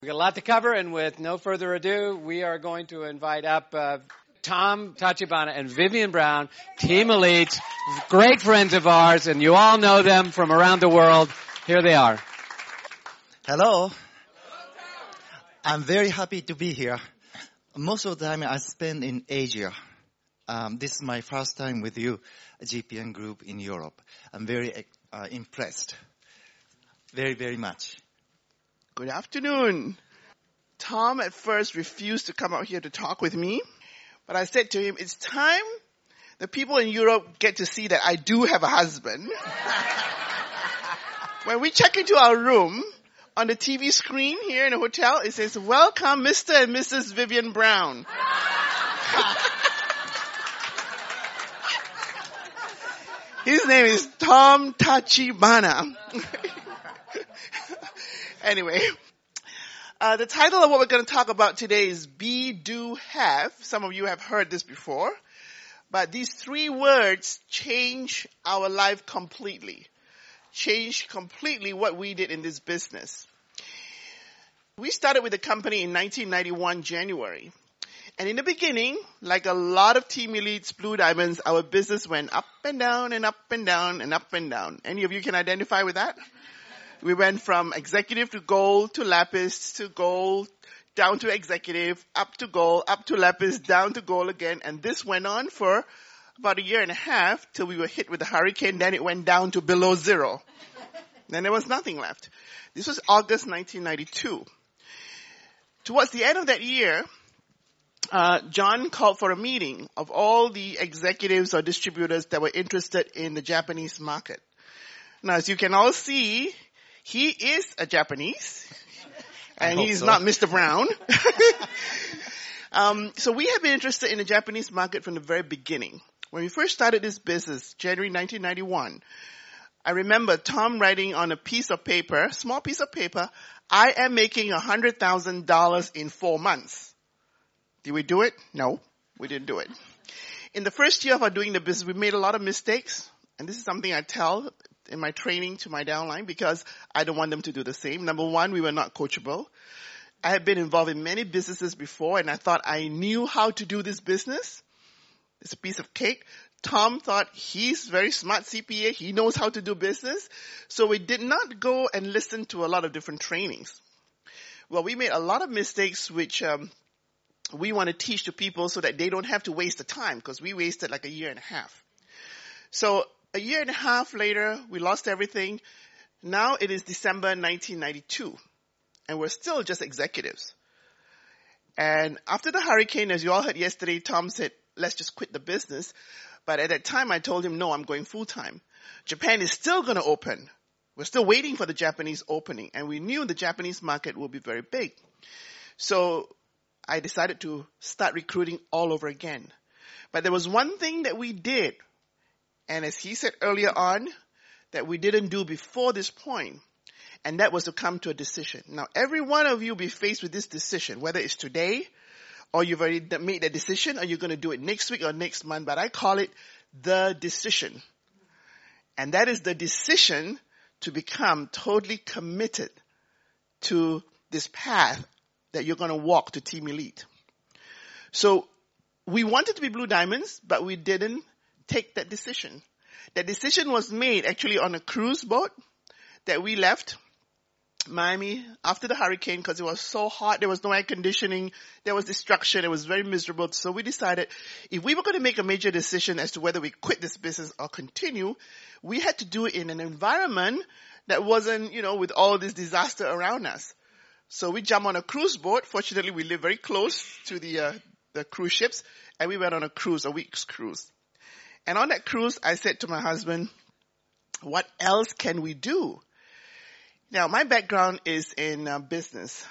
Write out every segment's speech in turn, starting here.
We've got a lot to cover, and with no further ado, we are going to invite up Tom Tachibana and Vivian Brown, Team Elite, great friends of ours, and you all know them from around the world. Here they are. Hello. I'm very happy to be here. Most of the time I spend in Asia. This is my first time with you, GPN Group in Europe. I'm very impressed. Very, very much. Good afternoon. Tom at first refused to come out here to talk with me, but I said to him, it's time the people in Europe get to see that I do have a husband. When we check into our room, on the TV screen here in the hotel, it says, welcome Mr. and Mrs. Vivian Brown. His name is Tom Tachibana. Anyway, the title of what we're going to talk about today is Be, Do, Have. Some of you have heard this before. But these three words change our life completely. Change completely what we did in this business. We started with the company in 1991, January. And in the beginning, like a lot of Team Elite's Blue Diamonds, our business went up and down and up and down and up and down. Any of you can identify with that? We went from executive to gold to lapis to gold, down to executive, up to gold, up to lapis, down to gold again. And this went on for about a year and a half till we were hit with a hurricane. Then it went down to below zero. Then there was nothing left. This was August 1992. Towards the end of that year, John called for a meeting of all the executives or distributors that were interested in the Japanese market. Now, as you can all see, he is a Japanese, and he's not Mr. Brown. So we have been interested in the Japanese market from the very beginning. When we first started this business, January 1991, I remember Tom writing on a piece of paper, small piece of paper, I am making $100,000 in 4 months. Did we do it? No, we didn't do it. In the first year of our doing the business, we made a lot of mistakes. And this is something I tell in my training to my downline because I don't want them to do the same. Number one, we were not coachable. I had been involved in many businesses before and I thought I knew how to do this business. It's a piece of cake. Tom thought he's very smart CPA. He knows how to do business. So we did not go and listen to a lot of different trainings. Well, we made a lot of mistakes which we want to teach to people so that they don't have to waste the time because we wasted like a year and a half. So a year and a half later, we lost everything. Now it is December 1992, and we're still just executives. And after the hurricane, as you all heard yesterday, Tom said, let's just quit the business. But at that time, I told him, no, I'm going full-time. Japan is still going to open. We're still waiting for the Japanese opening, and we knew the Japanese market will be very big. So I decided to start recruiting all over again. But there was one thing that we did, and as he said earlier on, that we didn't do before this point, and that was to come to a decision. Now, every one of you will be faced with this decision, whether it's today, or you've already made that decision, or you're going to do it next week or next month, but I call it the decision. And that is the decision to become totally committed to this path that you're going to walk to Team Elite. So we wanted to be Blue Diamonds, but we didn't take that decision. That decision was made actually on a cruise boat that we left Miami after the hurricane because it was so hot. There was no air conditioning. There was destruction. It was very miserable. So we decided if we were going to make a major decision as to whether we quit this business or continue, we had to do it in an environment that wasn't, with all this disaster around us. So we jumped on a cruise boat. Fortunately, we live very close to the cruise ships, and we went on a cruise, a week's cruise. And on that cruise, I said to my husband, what else can we do? Now, my background is in business.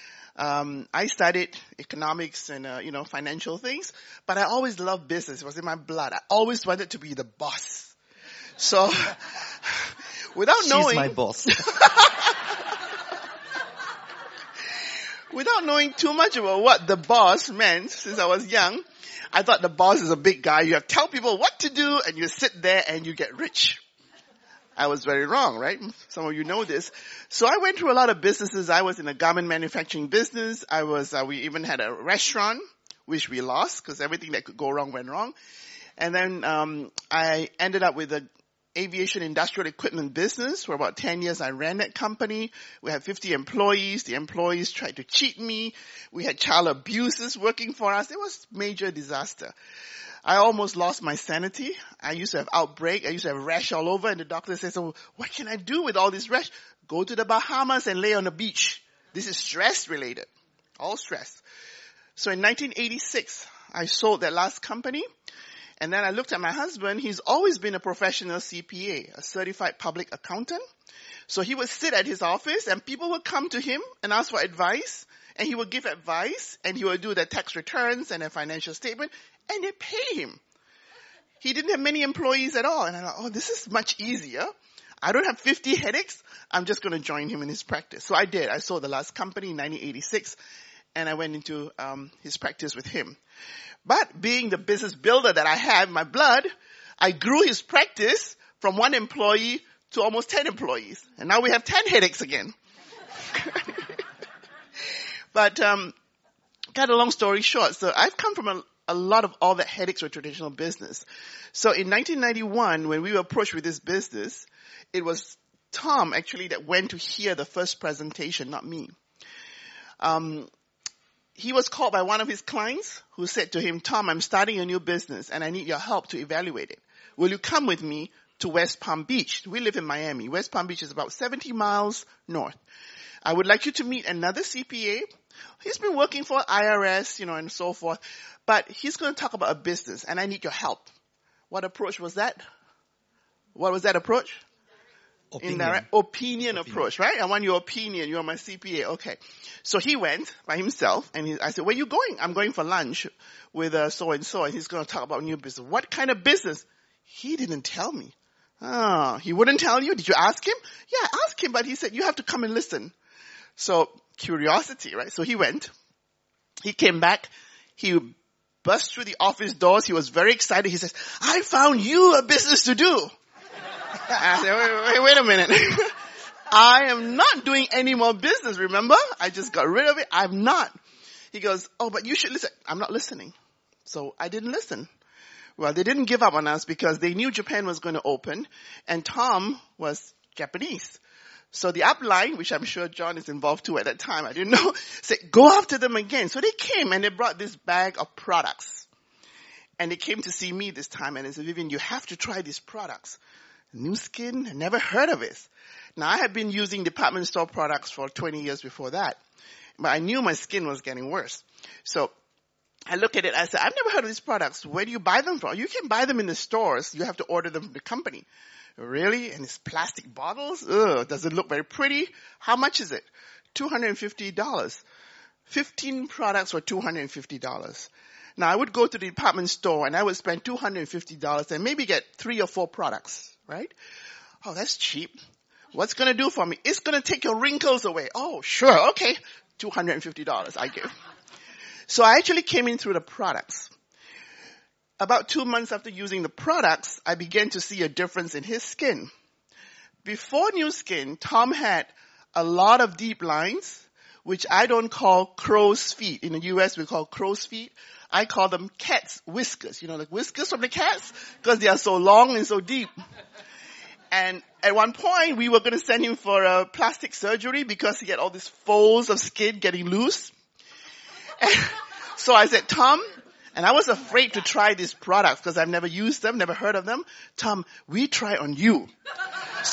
I studied economics and, financial things, but I always loved business. It was in my blood. I always wanted to be the boss. So, without knowing... She's my boss. Without knowing too much about what the boss meant since I was young, I thought the boss is a big guy. You have to tell people what to do and you sit there and you get rich. I was very wrong, right? Some of you know this. So I went through a lot of businesses. I was in a garment manufacturing business. We even had a restaurant, which we lost because everything that could go wrong went wrong. And then, I ended up with an aviation industrial equipment business. For about 10 years, I ran that company. We had 50 employees. The employees tried to cheat me. We had child abusers working for us. It was major disaster. I almost lost my sanity. I used to have outbreak. I used to have rash all over, and the doctor says, "So what can I do with all this rash?" Go to the Bahamas and lay on the beach. This is stress related. All stress. So in 1986, I sold that last company. And then I looked at my husband. He's always been a professional CPA, a certified public accountant. So he would sit at his office and people would come to him and ask for advice. And he would give advice and he would do their tax returns and their financial statement. And they pay him. He didn't have many employees at all. And I thought, oh, this is much easier. I don't have 50 headaches. I'm just going to join him in his practice. So I did. I sold the last company in 1986. And I went into his practice with him. But being the business builder that I have in my blood, I grew his practice from 1 employee to almost 10 employees. And now we have 10 headaches again. But cut a long story short, so I've come from a lot of all that headaches with traditional business. So in 1991, when we were approached with this business, it was Tom actually that went to hear the first presentation, not me. He was called by one of his clients who said to him, "Tom, I'm starting a new business and I need your help to evaluate it. Will you come with me to West Palm Beach?" We live in Miami. West Palm Beach is about 70 miles north. "I would like you to meet another CPA. He's been working for IRS, and so forth. But he's going to talk about a business and I need your help." What approach was that? What was that approach? Opinion approach, right? I want your opinion. You're my CPA. Okay. So he went by himself and I said, "Where are you going?" "I'm going for lunch with so-and-so and he's going to talk about new business." "What kind of business?" He didn't tell me. "Oh, he wouldn't tell you? Did you ask him?" "Yeah, I asked him, but he said, you have to come and listen." So curiosity, right? So he went. He came back. He burst through the office doors. He was very excited. He says, "I found you a business to do." I said, wait a minute. I am not doing any more business, remember? I just got rid of it. I'm not. He goes, "Oh, but you should listen." I'm not listening. So I didn't listen. Well, they didn't give up on us because they knew Japan was going to open and Tom was Japanese. So the upline, which I'm sure John is involved too at that time, I didn't know, said, "Go after them again." So they came and they brought this bag of products. And they came to see me this time and they said, "Vivian, you have to try these products." New Skin, I never heard of it. Now I had been using department store products for 20 years before that. But I knew my skin was getting worse. So I looked at it, I said, "I've never heard of these products. Where do you buy them from?" "You can buy them in the stores. You have to order them from the company." "Really? And it's plastic bottles? Ugh, does it look very pretty? How much is it?" $250. 15 products for $250. Now I would go to the department store and I would spend $250 and maybe get 3 or 4 products, right? "Oh, that's cheap. What's going to do for me?" "It's going to take your wrinkles away." "Oh, sure. Okay. $250 I give. So I actually came in through the products. About 2 months after using the products, I began to see a difference in his skin. Before New Skin, Tom had a lot of deep lines, which I don't call crow's feet. In the US, we call crow's feet. I call them cat's whiskers. Like whiskers from the cats, because they are so long and so deep. And at one point, we were going to send him for a plastic surgery because he had all these folds of skin getting loose. And so I said, "Tom," and I was afraid to try these products because I've never used them, never heard of them. "Tom, we try on you." So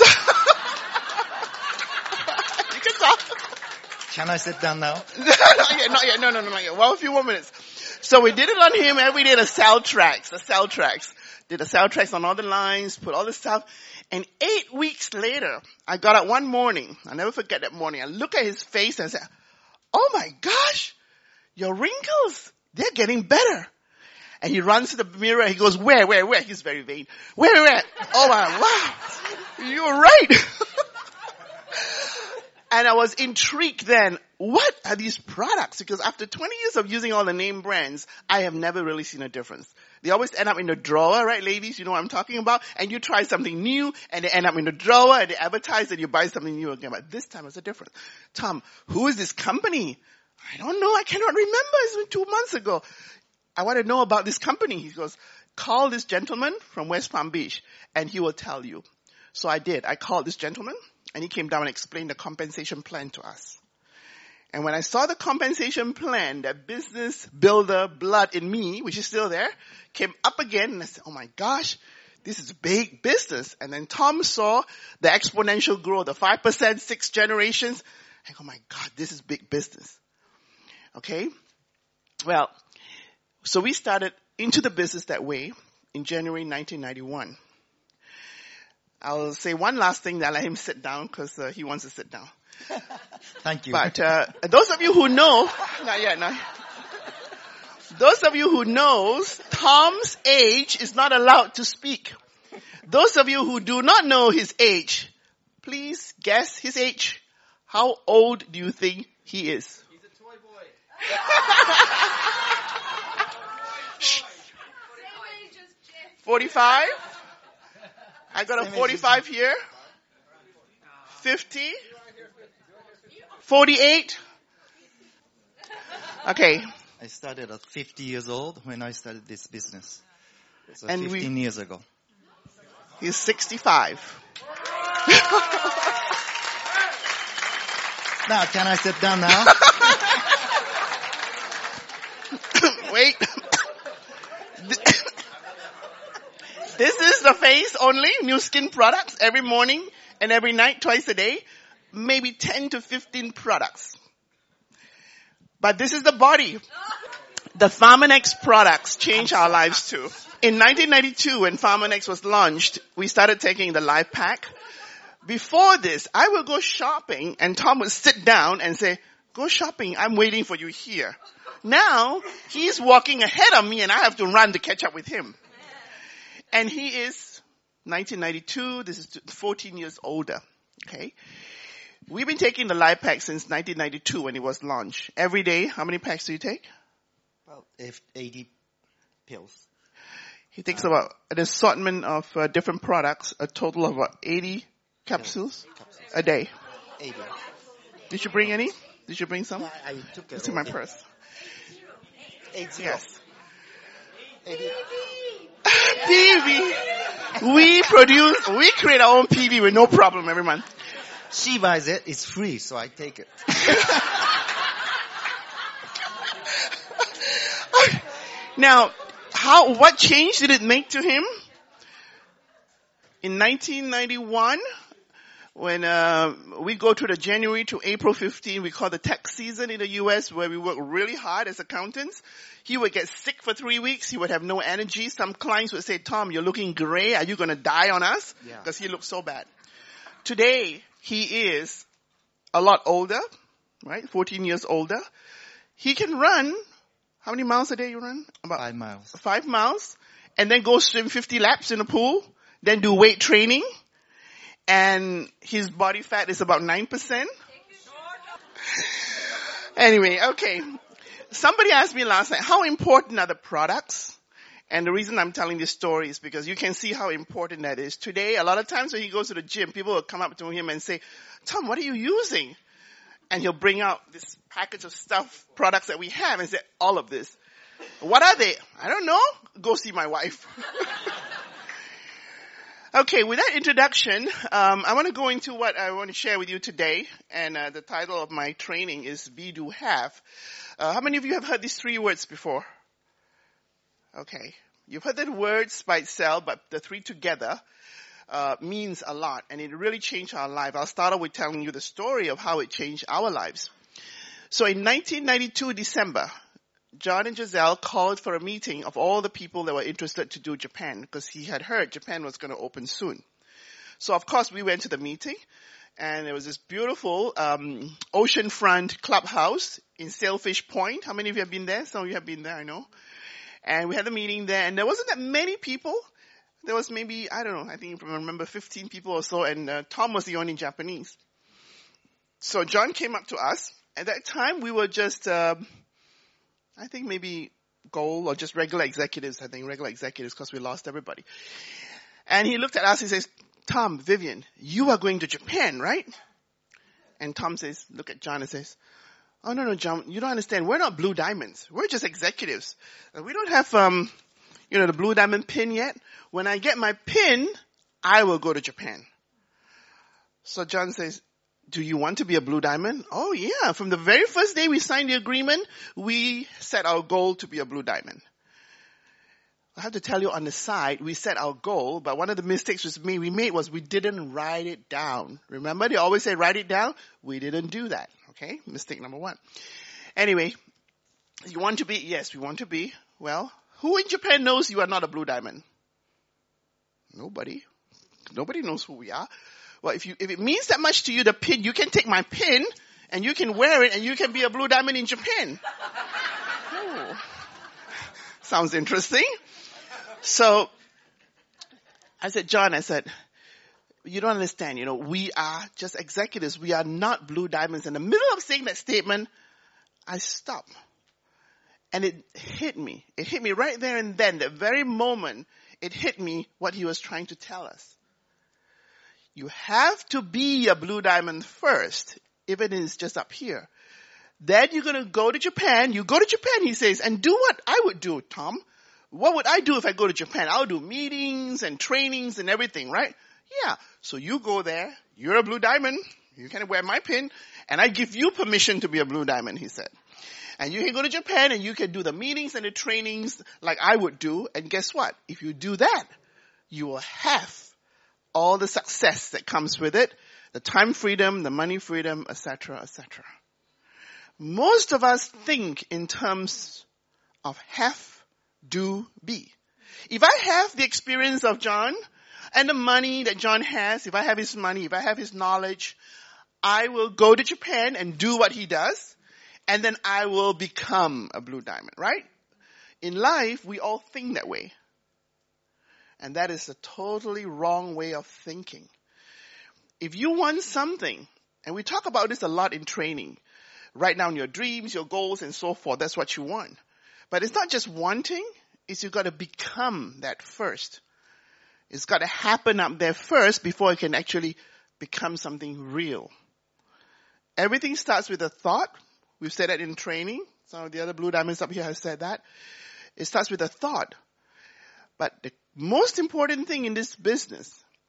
you can talk. Can I sit down now? Not yet. No, not yet. Well, a few more minutes. So we did it on him and we did a cell tracks. Did a cell tracks on all the lines, put all this stuff. And 8 weeks later, I got up one morning. I'll never forget that morning. I looked at his face and I said, "Oh my gosh, your wrinkles, they're getting better." And he runs to the mirror and he goes, Where? He's very vain. Where? Oh my, wow, you're right. And I was intrigued then, what are these products? Because after 20 years of using all the name brands, I have never really seen a difference. They always end up in the drawer, right, ladies? You know what I'm talking about? And you try something new, and they end up in the drawer, and they advertise, and you buy something new again. But this time it's a different. Tom, who is this company? I don't know. I cannot remember. It's been 2 months ago. I want to know about this company. He goes, call this gentleman from West Palm Beach, and he will tell you. So I did. I called this gentleman, and he came down and explained the compensation plan to us. And when I saw the compensation plan, that business builder blood in me, which is still there, came up again, and I said, oh my gosh, this is big business. And then Tom saw the exponential growth, the 5%, 6 generations. I go, my God, this is big business. Okay? Well, so we started into the business that way in January 1991. I'll say one last thing, that I let him sit down because he wants to sit down. Thank you. But those of you who know, not yet, no. Those of you who knows, Tom's age is not allowed to speak. Those of you who do not know his age, please guess his age. How old do you think he is? He's a toy boy. 45? I got a 45 here. 50? 48? Okay. I started at 50 years old when I started this business. So And 15 years ago. He's 65. Now, can I sit down now? Wait. This is the face only, New Skin products, every morning and every night, twice a day. Maybe 10 to 15 products. But this is the body. The Pharmanex products changed our lives too. In 1992, when Pharmanex was launched, we started taking the Life Pack. Before this, I would go shopping and Tom would sit down and say, go shopping, I'm waiting for you here. Now, he's walking ahead of me and I have to run to catch up with him. And he is 1992, this is 14 years older. Okay. We've been taking the Life Pack since 1992 when it was launched. Every day, how many packs do you take? About 80 pills. He takes about an assortment of different products, a total of about 80 capsules a day. 80. Did you bring any? Did you bring some? I took it. It's in my purse. 80. Yes. 80. PV. We create our own PV with no problem every month. She buys it. It's free, so I take it. Now, what change did it make to him? In 1991, when we go to the January to April 15, we call the tax season in the U.S., where we work really hard as accountants. He would get sick for 3 weeks. He would have no energy. Some clients would say, Tom, you're looking gray. Are you going to die on us? Because he looked so bad. Today, he is a lot older, right? 14 years older. He can run. How many miles a day you run? About 5 miles. 5 miles. And then go swim 50 laps in a pool. Then do weight training. And his body fat is about 9%. Anyway, okay. Somebody asked me last night, how important are the products? And the reason I'm telling this story is because you can see how important that is. Today, a lot of times when he goes to the gym, people will come up to him and say, Tom, what are you using? And he'll bring out this package of stuff, products that we have, and say, all of this. What are they? I don't know. Go see my wife. Okay, with that introduction, I want to go into what I want to share with you today. And the title of my training is Be, Do, Have. How many of you have heard these 3 words before? Okay. You've heard the words by itself, but the 3 together means a lot. And it really changed our life. I'll start off with telling you the story of how it changed our lives. So in 1992, December, John and Giselle called for a meeting of all the people that were interested to do Japan, because he had heard Japan was going to open soon. So of course we went to the meeting, and there was this beautiful oceanfront clubhouse in Sailfish Point. How many of you have been there? Some of you have been there, I know. And we had a meeting there, and there wasn't that many people. There was maybe, I don't know, I think I remember 15 people or so, and Tom was the only Japanese. So John came up to us. At that time we were just I think maybe goal, or just regular executives, I think regular executives, because we lost everybody. And he looked at us, he says, Tom, Vivian, you are going to Japan, right? And Tom says, look at John and says, oh, no, John, you don't understand. We're not Blue Diamonds. We're just executives. We don't have, the Blue Diamond pin yet. When I get my pin, I will go to Japan. So John says, do you want to be a Blue Diamond? Oh, yeah. From the very first day we signed the agreement, we set our goal to be a Blue Diamond. I have to tell you on the side, we set our goal, but one of the mistakes we made was we didn't write it down. Remember, they always say write it down? We didn't do that. Okay? Mistake number one. Anyway, you want to be? Yes, we want to be. Well, who in Japan knows you are not a Blue Diamond? Nobody. Nobody knows who we are. Well, if it means that much to you, the pin, you can take my pin and you can wear it and you can be a Blue Diamond in Japan. Oh. Sounds interesting. So I said, John, you don't understand, we are just executives. We are not Blue Diamonds. In the middle of saying that statement, I stopped. And it hit me. It hit me right there and then, that very moment, it hit me what he was trying to tell us. You have to be a Blue Diamond first, even if it's just up here. Then you're going to go to Japan. You go to Japan, he says, and do what I would do, Tom. What would I do if I go to Japan? I'll do meetings and trainings and everything, right? Yeah. So you go there. You're a Blue Diamond. You can wear my pin. And I give you permission to be a Blue Diamond, he said. And you can go to Japan and you can do the meetings and the trainings like I would do. And guess what? If you do that, you will have all the success that comes with it. The time freedom, the money freedom, etc., etc. Most of us think in terms of have, do, be. If I have the experience of John and the money that John has, if I have his money, if I have his knowledge, I will go to Japan and do what he does, and then I will become a Blue Diamond, right? In life, we all think that way. And that is a totally wrong way of thinking. If you want something, and we talk about this a lot in training, write down your dreams, your goals, and so forth. That's what you want. But it's not just wanting, it's you've got to become that first. It's got to happen up there first before it can actually become something real. Everything starts with a thought. We've said that in training. Some of the other Blue Diamonds up here have said that. It starts with a thought. But the most important thing in this business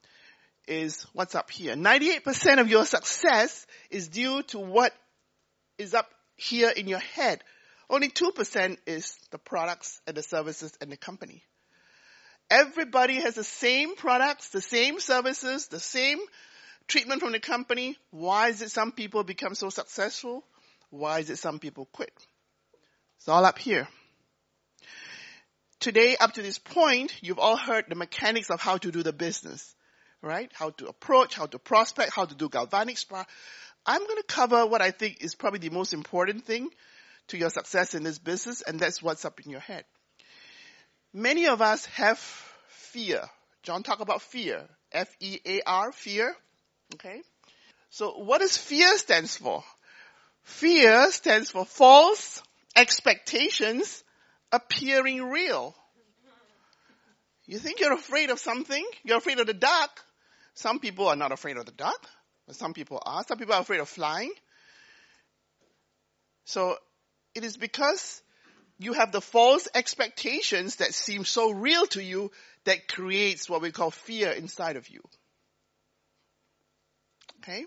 is what's up here. 98% of your success is due to what is up here in your head. Only 2% is the products and the services and the company. Everybody has the same products, the same services, the same treatment from the company. Why is it some people become so successful? Why is it some people quit? It's all up here. Today, up to this point, you've all heard the mechanics of how to do the business, right? How to approach, how to prospect, how to do galvanic spark. I'm going to cover what I think is probably the most important thing to your success in this business, and that's what's up in your head. Many of us have fear. John talked about fear. F-E-A-R, fear. Okay? So what does fear stands for? Fear stands for false expectations appearing real. You think you're afraid of something? You're afraid of the dark. Some people are not afraid of the dark, but some people are. Some people are afraid of flying. So it is because you have the false expectations that seem so real to you that creates what we call fear inside of you. Okay?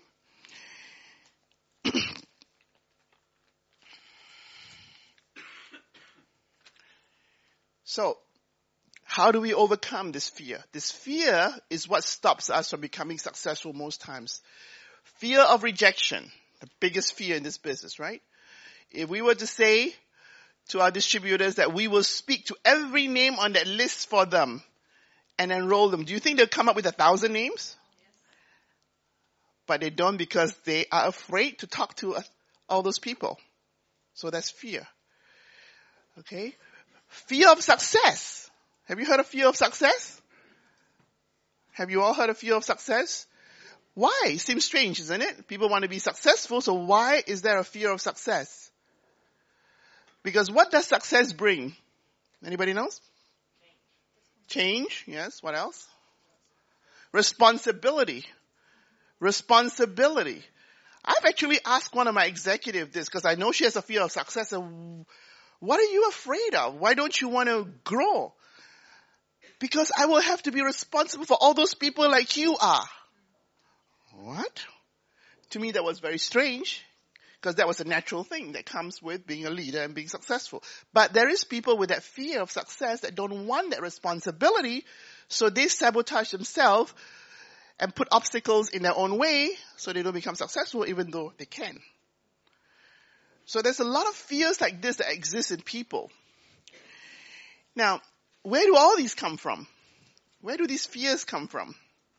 So, how do we overcome this fear? This fear is what stops us from becoming successful most times. Fear of rejection, the biggest fear in this business, right? If we were to say to our distributors that we will speak to every name on that list for them and enroll them, do you think they'll come up with 1,000 names? Yes. But they don't, because they are afraid to talk to all those people. So that's fear. Okay? Fear of success. Have you heard of fear of success? Have you all heard of fear of success? Why? It seems strange, isn't it? People want to be successful, so why is there a fear of success? Because what does success bring? Anybody knows? Change. Yes. What else? Responsibility. Responsibility. I've actually asked one of my executives this because I know she has a fear of success. What are you afraid of? Why don't you want to grow? Because I will have to be responsible for all those people like you are. What? To me, that was very strange because that was a natural thing that comes with being a leader and being successful. But there is people with that fear of success that don't want that responsibility, so they sabotage themselves and put obstacles in their own way so they don't become successful even though they can. So there's a lot of fears like this that exist in people. Now, where do all these come from? Where do these fears come from?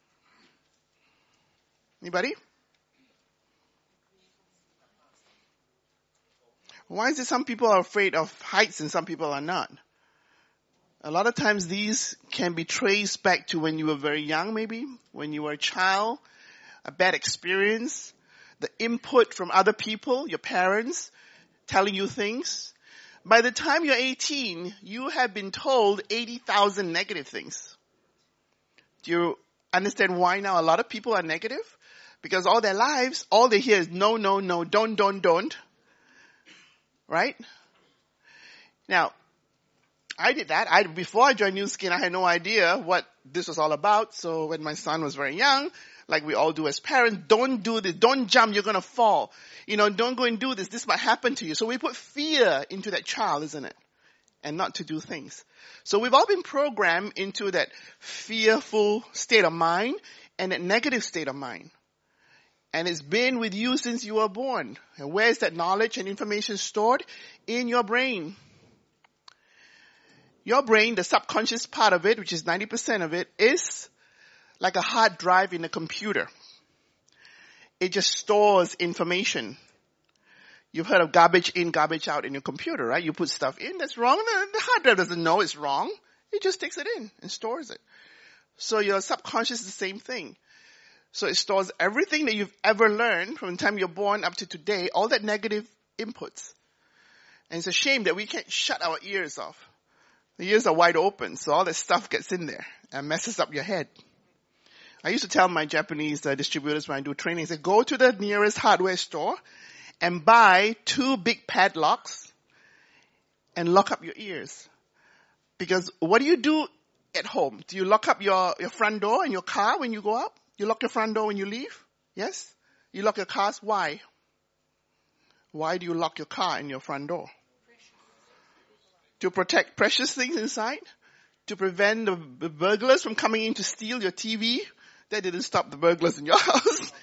Anybody? Why is it some people are afraid of heights and some people are not? A lot of times these can be traced back to when you were very young maybe, when you were a child, a bad experience, the input from other people, your parents, telling you things. By the time you're 18, you have been told 80,000 negative things. Do you understand why now a lot of people are negative? Because all their lives, all they hear is no, no, no, don't. Right? Now, I did that. Before I joined New Skin, I had no idea what this was all about. So when my son was very young, like we all do as parents, don't do this, don't jump, you're going to fall. Don't go and do this, this might happen to you. So we put fear into that child, isn't it? And not to do things. So we've all been programmed into that fearful state of mind and that negative state of mind. And it's been with you since you were born. And where is that knowledge and information stored? In your brain. Your brain, the subconscious part of it, which is 90% of it, is like a hard drive in a computer. It just stores information. You've heard of garbage in, garbage out in your computer, right? You put stuff in that's wrong. The hard drive doesn't know it's wrong. It just takes it in and stores it. So your subconscious is the same thing. So it stores everything that you've ever learned from the time you're born up to today, all that negative inputs. And it's a shame that we can't shut our ears off. The ears are wide open, so all that stuff gets in there and messes up your head. I used to tell my Japanese distributors when I do training, I say, go to the nearest hardware store and buy 2 big padlocks and lock up your ears. Because what do you do at home? Do you lock up your front door in your car when you go out? You lock your front door when you leave? Yes? You lock your cars? Why? Why do you lock your car and your front door? To protect precious things inside? To prevent the burglars from coming in to steal your TV? That didn't stop the burglars in your house.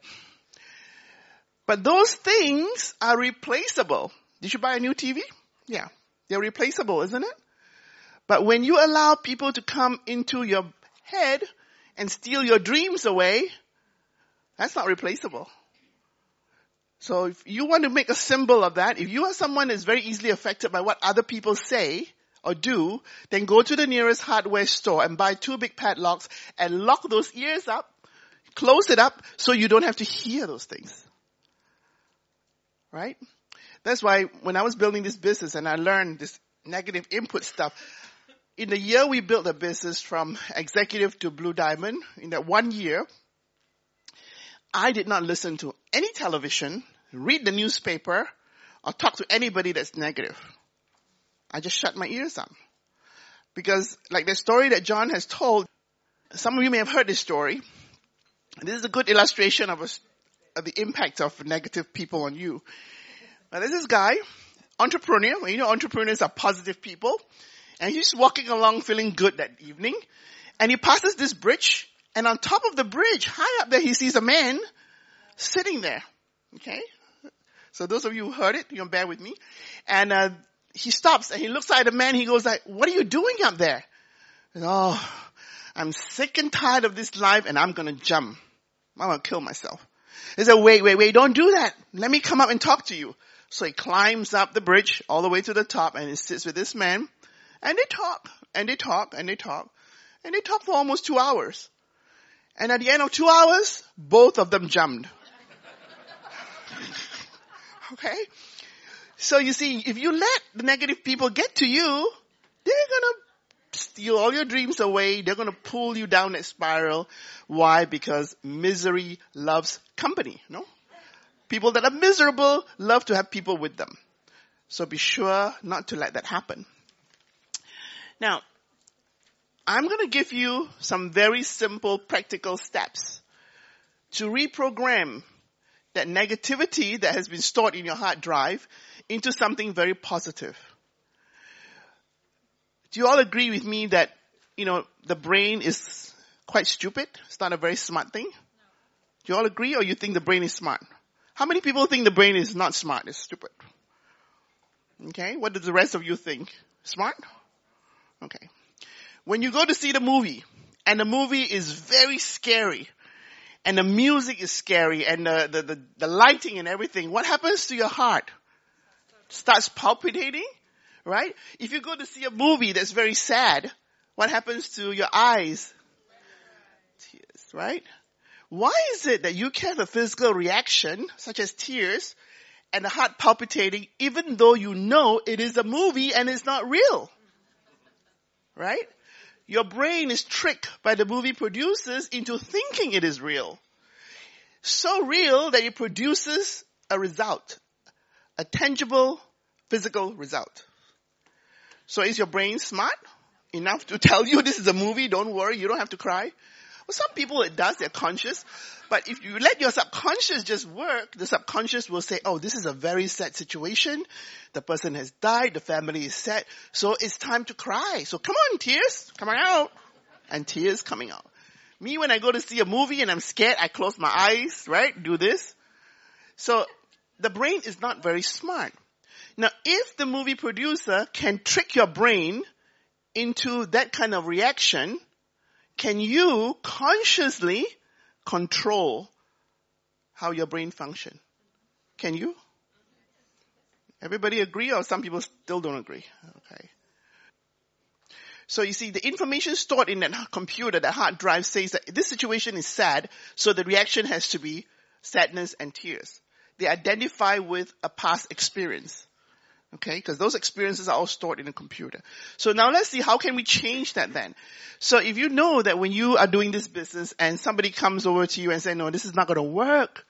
But those things are replaceable. Did you buy a new TV? Yeah. They're replaceable, isn't it? But when you allow people to come into your head and steal your dreams away, that's not replaceable. So if you want to make a symbol of that, if you are someone that's very easily affected by what other people say or do, then go to the nearest hardware store and buy 2 big padlocks and lock those ears up, close it up so you don't have to hear those things. Right? That's why when I was building this business and I learned this negative input stuff, in the year we built the business from executive to Blue Diamond, in that 1 year, I did not listen to any television, read the newspaper, or talk to anybody that's negative. I just shut my ears up. Because like the story that John has told, some of you may have heard this story. This is a good illustration of the impact of negative people on you. Now there's this guy, entrepreneur. You know entrepreneurs are positive people. And he's walking along feeling good that evening. And he passes this bridge. And on top of the bridge, high up there, he sees a man sitting there. Okay? So those of you who heard it, you can bear with me. And he stops and he looks at the man. He goes like, what are you doing up there? And, I'm sick and tired of this life and I'm going to jump. I'm going to kill myself. He said, wait, don't do that. Let me come up and talk to you. So he climbs up the bridge all the way to the top and he sits with this man. And they talk, and they talk, and they talk. And they talk for almost 2 hours. And at the end of 2 hours, both of them jumped. Okay? So you see, if you let the negative people get to you, they're going to steal all your dreams away. They're going to pull you down that spiral. Why? Because misery loves company, no? People that are miserable love to have people with them. So be sure not to let that happen. Now, I'm going to give you some very simple practical steps to reprogram that negativity that has been stored in your hard drive into something very positive. Do you all agree with me that, the brain is quite stupid? It's not a very smart thing? Do you all agree, or you think the brain is smart? How many people think the brain is not smart, it's stupid? Okay, what does the rest of you think? Smart? Okay. When you go to see the movie, and the movie is very scary, and the music is scary, and the lighting and everything, what happens to your heart? Starts palpitating, right? If you go to see a movie that's very sad, what happens to your eyes? Tears, right? Why is it that you can have a physical reaction, such as tears, and the heart palpitating, even though you know it is a movie and it's not real? Right? Your brain is tricked by the movie producers into thinking it is real. So real that it produces a result. A tangible, physical result. So is your brain smart enough to tell you this is a movie, don't worry, you don't have to cry? Well, some people it does, they're conscious. But if you let your subconscious just work, the subconscious will say, oh, this is a very sad situation. The person has died, the family is sad, so it's time to cry. So come on, tears, come on out. And tears coming out. Me, when I go to see a movie and I'm scared, I close my eyes, right? Do this. So the brain is not very smart. Now, if the movie producer can trick your brain into that kind of reaction, can you consciously control how your brain functions? Can you? Everybody agree, or some people still don't agree? Okay. So you see, the information stored in that computer, that hard drive, says that this situation is sad, so the reaction has to be sadness and tears. They identify with a past experience. Okay, because those experiences are all stored in a computer. So now let's see, how can we change that then? So if you know that when you are doing this business and somebody comes over to you and says, no, this is not going to work,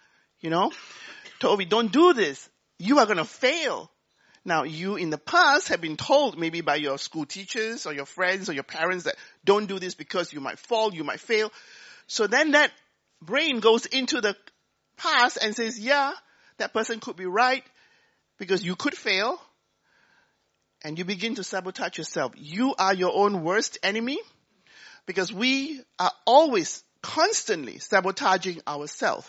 Toby, don't do this. You are going to fail. Now, you in the past have been told maybe by your school teachers or your friends or your parents that don't do this because you might fall, you might fail. So then that brain goes into the past and says, yeah, that person could be right because you could fail. And you begin to sabotage yourself. You are your own worst enemy because we are always constantly sabotaging ourselves.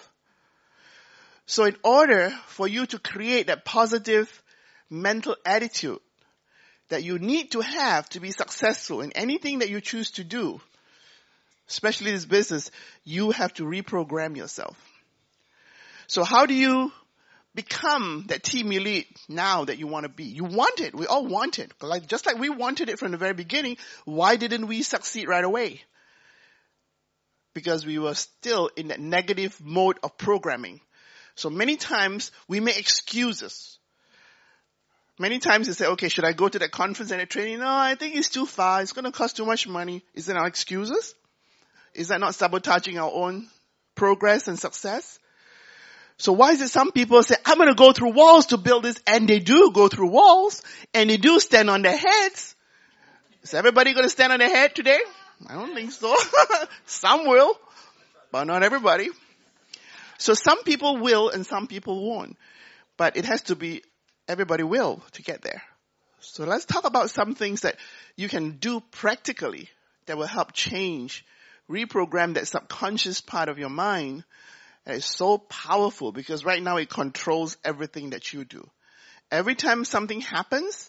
So in order for you to create that positive mental attitude that you need to have to be successful in anything that you choose to do, especially this business, you have to reprogram yourself. So how do you become that team elite now that you want to be? You want it. We all want it. Just like we wanted it from the very beginning, why didn't we succeed right away? Because we were still in that negative mode of programming. So many times we make excuses. Many times you say, okay, should I go to that conference and that training? No, I think it's too far. It's going to cost too much money. Is that our excuses? Is that not sabotaging our own progress and success? So why is it some people say, I'm going to go through walls to build this, and they do go through walls, and they do stand on their heads? Is everybody going to stand on their head today? I don't think so. Some will, but not everybody. So some people will and some people won't. But it has to be everybody will to get there. So let's talk about some things that you can do practically that will help change, reprogram that subconscious part of your mind. And it's so powerful because right now it controls everything that you do. Every time something happens,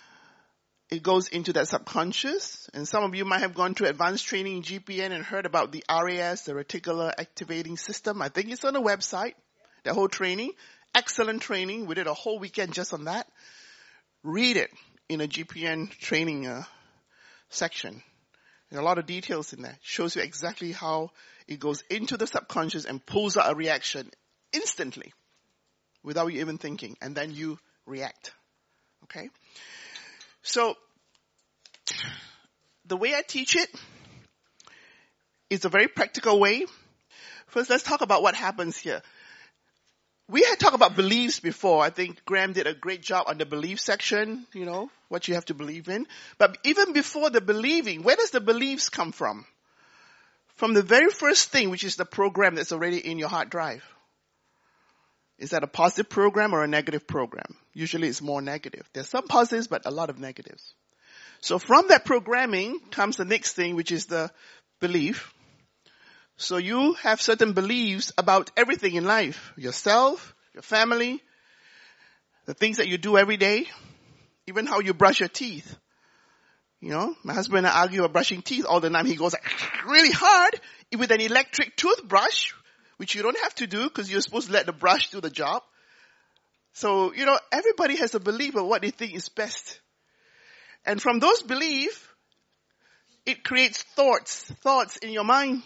it goes into that subconscious. And some of you might have gone to advanced training in GPN and heard about the RAS, the Reticular Activating System. I think it's on the website, that whole training. Excellent training. We did a whole weekend just on that. Read it in a GPN training section. There are a lot of details in there. It shows you exactly how it goes into the subconscious and pulls out a reaction instantly without you even thinking. And then you react. Okay? So the way I teach it is a very practical way. First, let's talk about what happens here. We had talked about beliefs before. I think Graham did a great job on the belief section, what you have to believe in. But even before the believing, where does the beliefs come from? From the very first thing, which is the program that's already in your hard drive. Is that a positive program or a negative program? Usually it's more negative. There's some positives, but a lot of negatives. So from that programming comes the next thing, which is the belief. So you have certain beliefs about everything in life. Yourself, your family, the things that you do every day, even how you brush your teeth. My husband and I argue about brushing teeth all the time. He goes really hard with an electric toothbrush, which you don't have to do because you're supposed to let the brush do the job. So, everybody has a belief of what they think is best. And from those beliefs, it creates thoughts in your mind.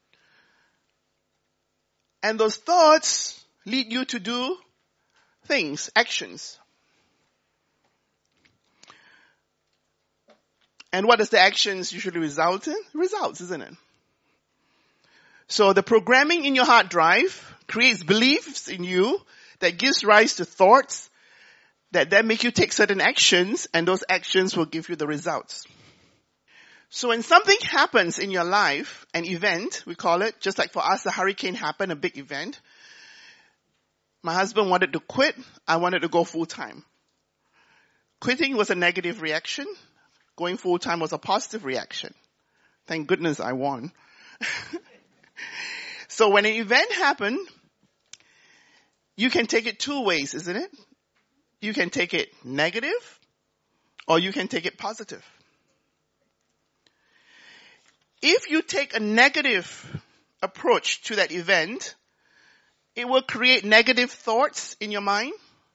And those thoughts lead you to do things, actions. And what does the actions usually result in? Results, isn't it? So the programming in your hard drive creates beliefs in you that gives rise to thoughts that then make you take certain actions, and those actions will give you the results. So when something happens in your life, an event, we call it, just like for us, the hurricane happened, a big event. My husband wanted to quit. I wanted to go full time. Quitting was a negative reaction. Going full time was a positive reaction. Thank goodness I won. So when an event happened, you can take it two ways, isn't it? You can take it negative or you can take it positive. If you take a negative approach to that event, it will create negative thoughts in your mind,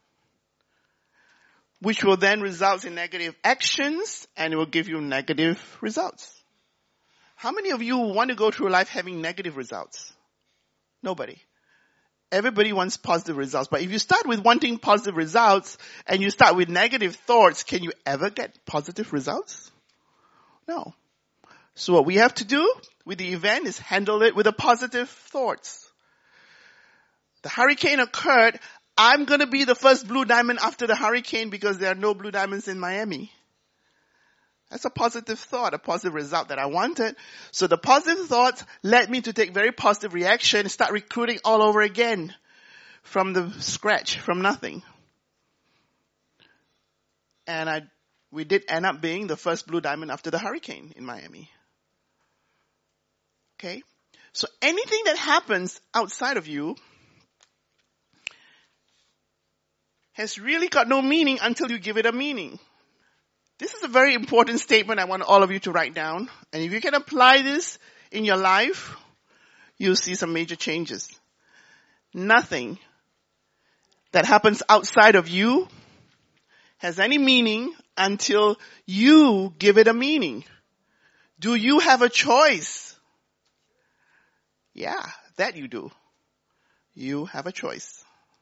which will then result in negative actions, and it will give you negative results. How many of you want to go through life having negative results? Nobody. Everybody wants positive results. But if you start with wanting positive results and you start with negative thoughts, can you ever get positive results? No. So what we have to do with the event is handle it with a positive thoughts. The hurricane occurred. I'm going to be the first blue diamond after the hurricane because there are no blue diamonds in Miami. That's a positive thought, a positive result that I wanted. So the positive thoughts led me to take very positive reaction, start recruiting all over again from the scratch, from nothing. And we did end up being the first blue diamond after the hurricane in Miami. Okay? So anything that happens outside of you has really got no meaning until you give it a meaning. This is a very important statement I want all of you to write down. And if you can apply this in your life, you'll see some major changes. Nothing that happens outside of you has any meaning until you give it a meaning. Do you have a choice? Yeah, that you do. You have a choice.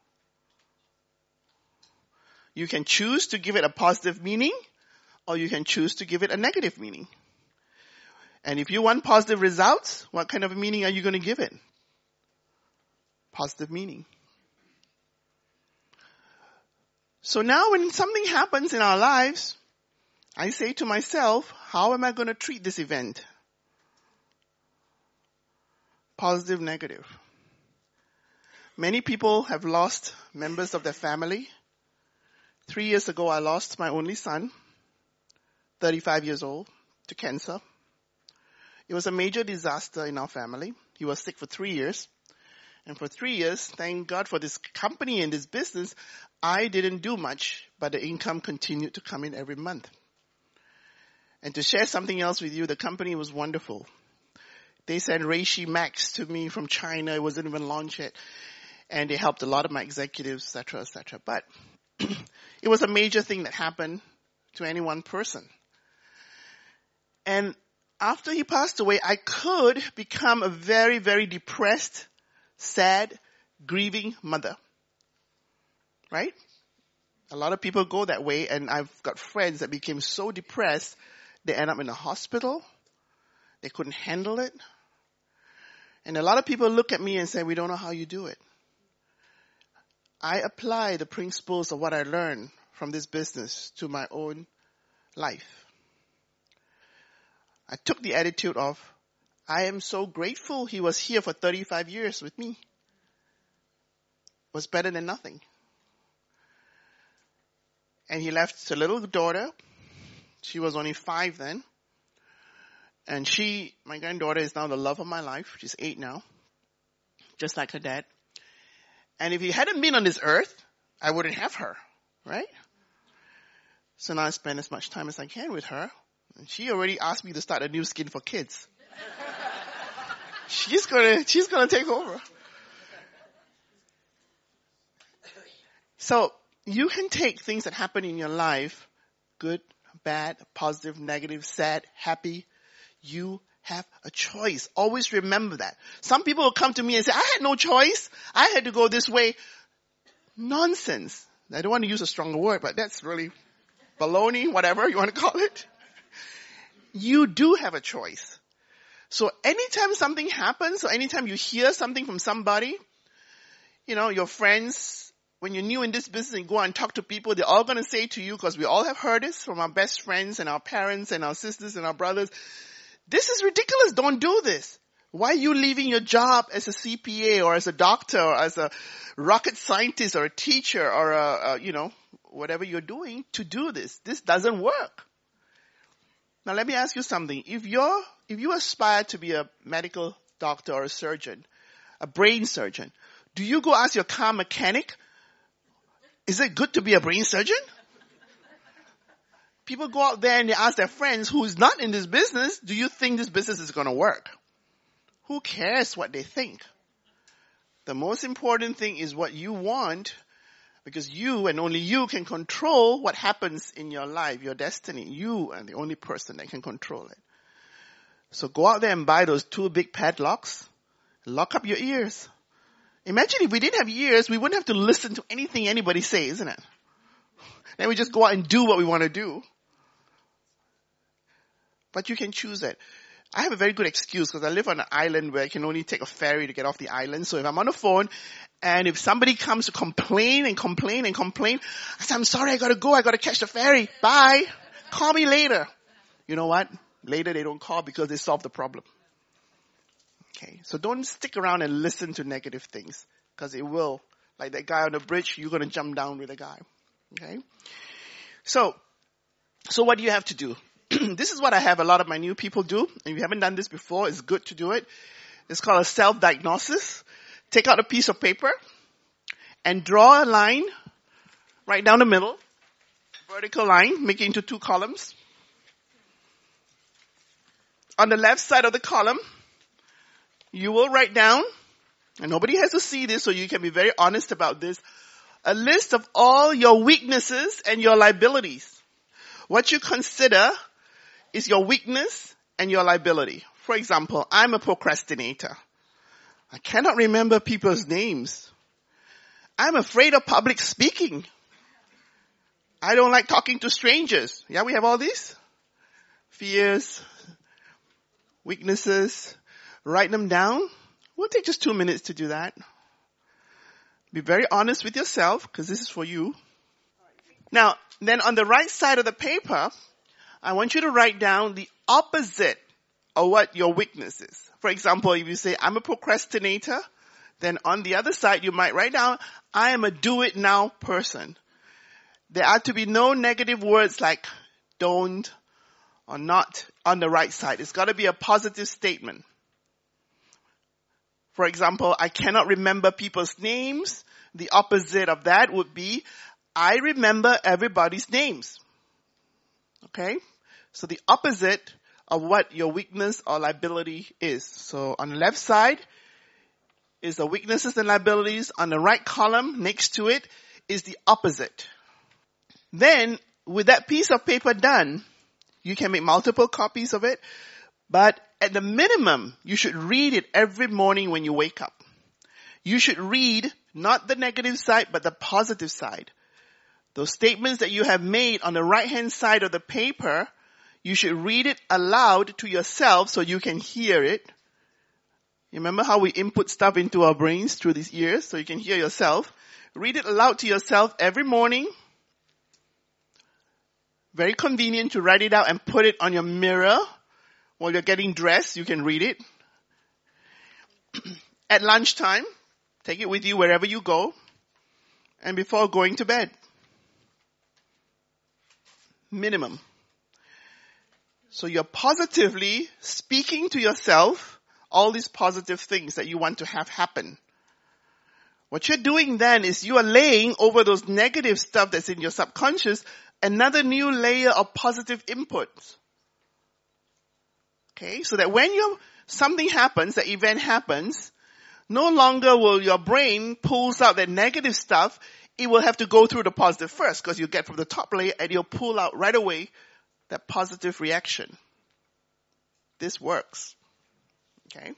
You can choose to give it a positive meaning, or you can choose to give it a negative meaning. And if you want positive results, what kind of a meaning are you going to give it? Positive meaning. So now when something happens in our lives, I say to myself, how am I going to treat this event? Positive, negative. Many people have lost members of their family. 3 years ago, I lost my only son, 35 years old, to cancer. It was a major disaster in our family. He was sick for 3 years. And for 3 years, thank God for this company and this business, I didn't do much, but the income continued to come in every month. And to share something else with you, the company was wonderful. They sent Reishi Max to me from China. It wasn't even launched yet. And they helped a lot of my executives, etc., etc. But it was a major thing that happened to any one person. And after he passed away, I could become a very, very depressed, sad, grieving mother. Right? A lot of people go that way, and I've got friends that became so depressed They end up in a hospital. They couldn't handle it. And a lot of people look at me and say, we don't know how you do it. I apply the principles of what I learned from this business to my own life. I took the attitude of, I am so grateful he was here for 35 years with me. It was better than nothing. And he left a little daughter. She was only 5 then. And my granddaughter, is now the love of my life. She's 8 now. Just like her dad. And if he hadn't been on this earth, I wouldn't have her. Right? So now I spend as much time as I can with her. And she already asked me to start a new Skin for Kids. She's gonna take over. So you can take things that happen in your life, good, bad, positive, negative, sad, happy. You have a choice. Always remember that. Some people will come to me and say, I had no choice. I had to go this way. Nonsense. I don't want to use a stronger word, but that's really baloney, whatever you want to call it. You do have a choice. So anytime something happens or anytime you hear something from somebody, your friends, when you're new in this business and go out and talk to people, they're all going to say to you, because we all have heard this from our best friends and our parents and our sisters and our brothers, this is ridiculous. Don't do this. Why are you leaving your job as a CPA or as a doctor or as a rocket scientist or a teacher or whatever you're doing to do this? This doesn't work. Now let me ask you something. If you aspire to be a medical doctor or a surgeon, a brain surgeon, do you go ask your car mechanic, is it good to be a brain surgeon? People go out there and they ask their friends who's not in this business, do you think this business is going to work? Who cares what they think? The most important thing is what you want, because you and only you can control what happens in your life, your destiny. You are the only person that can control it. So go out there and buy those 2 big padlocks. Lock up your ears. Imagine if we didn't have ears, we wouldn't have to listen to anything anybody says, isn't it? Then we just go out and do what we want to do. But you can choose it. I have a very good excuse because I live on an island where I can only take a ferry to get off the island. So if I'm on the phone and if somebody comes to complain, I say, I'm sorry, I got to go. I got to catch the ferry. Bye. Call me later. You know what? Later they don't call because they solved the problem. Okay. So don't stick around and listen to negative things because it will. Like that guy on the bridge, you're going to jump down with the guy. Okay. So what do you have to do? This is what I have a lot of my new people do. If you haven't done this before, it's good to do it. It's called a self-diagnosis. Take out a piece of paper and draw a line right down the middle. Vertical line, make it into 2 columns. On the left side of the column, you will write down, and nobody has to see this, so you can be very honest about this, a list of all your weaknesses and your liabilities. What you consider is your weakness and your liability. For example, I'm a procrastinator. I cannot remember people's names. I'm afraid of public speaking. I don't like talking to strangers. Yeah, we have all these fears, weaknesses. Write them down. We'll take just 2 minutes to do that. Be very honest with yourself because this is for you. Now, then on the right side of the paper, I want you to write down the opposite of what your weakness is. For example, if you say, I'm a procrastinator, then on the other side, you might write down, I am a do-it-now person. There are to be no negative words like don't or not on the right side. It's got to be a positive statement. For example, I cannot remember people's names. The opposite of that would be, I remember everybody's names. Okay? So the opposite of what your weakness or liability is. So on the left side is the weaknesses and liabilities. On the right column next to it is the opposite. Then with that piece of paper done, you can make multiple copies of it. But at the minimum, you should read it every morning when you wake up. You should read not the negative side, but the positive side. Those statements that you have made on the right-hand side of the paper, you should read it aloud to yourself so you can hear it. You remember how we input stuff into our brains through these ears so you can hear yourself? Read it aloud to yourself every morning. Very convenient to write it out and put it on your mirror while you're getting dressed. You can read it. At lunchtime, take it with you wherever you go. And before going to bed. Minimum. So you're positively speaking to yourself all these positive things that you want to have happen. What you're doing then is you are laying over those negative stuff that's in your subconscious another new layer of positive input. Okay, so that when something happens, that event happens, no longer will your brain pulls out that negative stuff. It will have to go through the positive first because you get from the top layer and you'll pull out right away that positive reaction. This works. Okay.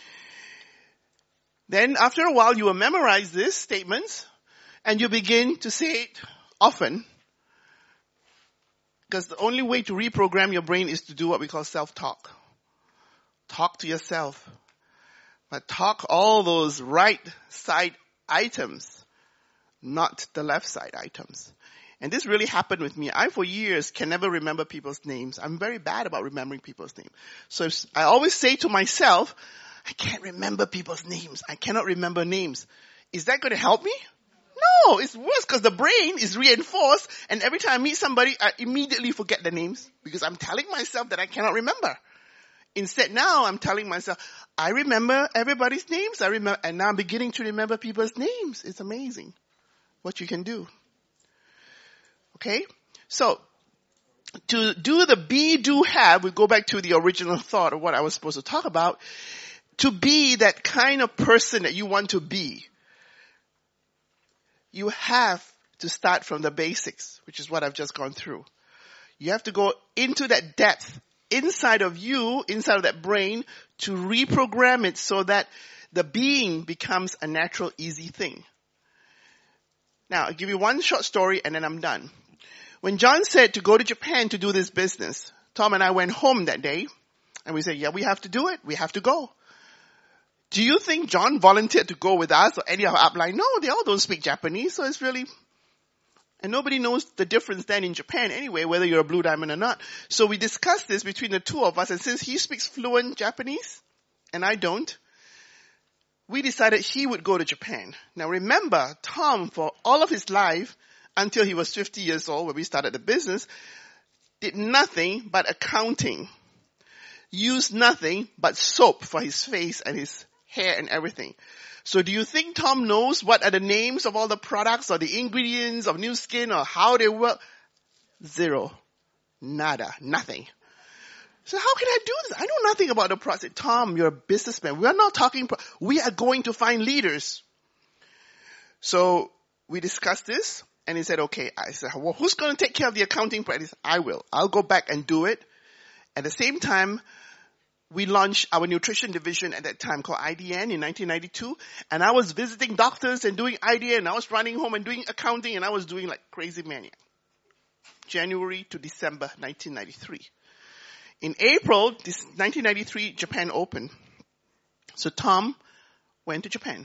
Then after a while you will memorize these statements and you begin to say it often. Because the only way to reprogram your brain is to do what we call self-talk. Talk to yourself. But talk all those right side items, not the left side items. And this really happened with me. I, for years, can never remember people's names. I'm very bad about remembering people's names. So I always say to myself, I can't remember people's names. I cannot remember names. Is that going to help me? No, it's worse because the brain is reinforced and every time I meet somebody, I immediately forget the names because I'm telling myself that I cannot remember. Instead now I'm telling myself, I remember everybody's names. And now I'm beginning to remember people's names. It's amazing what you can do. Okay? So, to do the be, do, have, we go back to the original thought of what I was supposed to talk about. To be that kind of person that you want to be, you have to start from the basics, which is what I've just gone through. You have to go into that depth inside of you, inside of that brain, to reprogram it so that the being becomes a natural, easy thing. Now, I'll give you one short story and then I'm done. When John said to go to Japan to do this business, Tom and I went home that day and we said, yeah, we have to do it. We have to go. Do you think John volunteered to go with us or any of our upline? No, they all don't speak Japanese, so it's really, and nobody knows the difference then in Japan anyway, whether you're a Blue Diamond or not. So we discussed this between the two of us, and since he speaks fluent Japanese and I don't, we decided he would go to Japan. Now remember, Tom, for all of his life, until he was 50 years old when we started the business, did nothing but accounting. Used nothing but soap for his face and his hair and everything. So do you think Tom knows what are the names of all the products or the ingredients of New Skin or how they work? Zero. Nada. Nothing. So how can I do this? I know nothing about the process. Tom, you're a businessman. We are not talking, we are going to find leaders. So we discussed this and he said, okay. I said, well, who's going to take care of the accounting practice? I will. I'll go back and do it. At the same time, we launched our nutrition division at that time called IDN in 1992. And I was visiting doctors and doing IDN. And I was running home and doing accounting. And I was doing like crazy maniac. January to December 1993. In April 1993, Japan opened. So Tom went to Japan.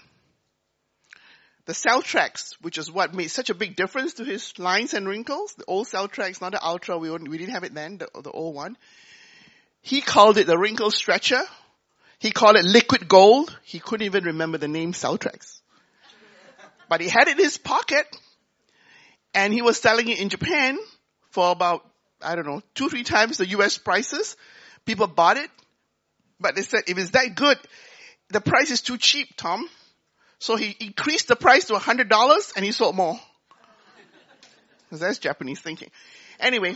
The Celtrax, which is what made such a big difference to his lines and wrinkles, the old Celtrax, not the Ultra, we didn't have it then, the old one. He called it the wrinkle stretcher. He called it liquid gold. He couldn't even remember the name Celtrax. But he had it in his pocket and he was selling it in Japan for about, 2-3 times the US prices. People bought it, but they said, if it's that good, the price is too cheap, Tom. So he increased the price to $100 and he sold more. Because that's Japanese thinking. Anyway,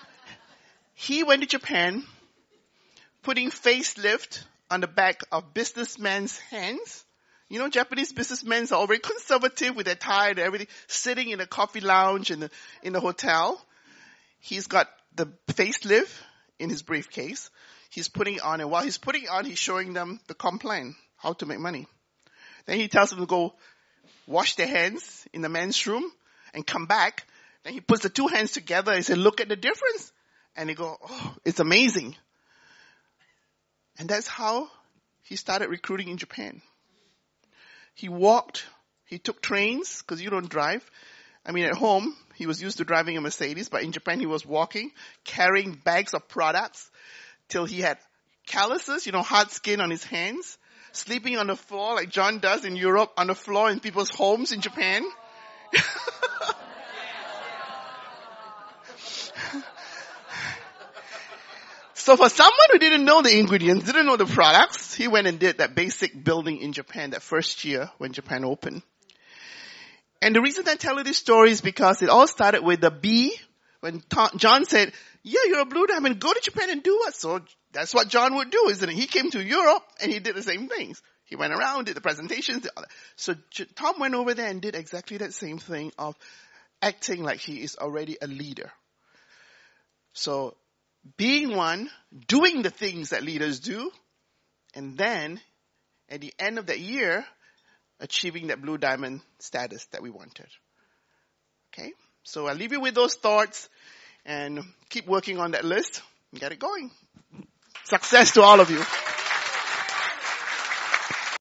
he went to Japan, putting facelift on the back of businessmen's hands. You know, Japanese businessmen are all very conservative with their tie and everything, sitting in a coffee lounge in the hotel. He's got the facelift in his briefcase. He's putting it on, and while he's putting it on, he's showing them the comp plan, how to make money. Then he tells them to go wash their hands in the men's room and come back. Then he puts the two hands together and says, look at the difference. And they go, oh, it's amazing. And that's how he started recruiting in Japan. He walked, he took trains, because you don't drive. I mean, at home, he was used to driving a Mercedes, but in Japan he was walking, carrying bags of products till he had calluses, hard skin on his hands, sleeping on the floor like John does in Europe, on the floor in people's homes in Japan. So for someone who didn't know the ingredients, didn't know the products, he went and did that basic building in Japan that first year when Japan opened. And the reason I tell you this story is because it all started with the B, when John said, yeah, you're a Blue Diamond, go to Japan and do what? So that's what John would do, isn't it? He came to Europe and he did the same things. He went around, did the presentations, did all that. So Tom went over there and did exactly that same thing of acting like he is already a leader. So being one, doing the things that leaders do, and then at the end of that year, achieving that Blue Diamond status that we wanted. Okay? So I'll leave you with those thoughts and keep working on that list and get it going. Success to all of you.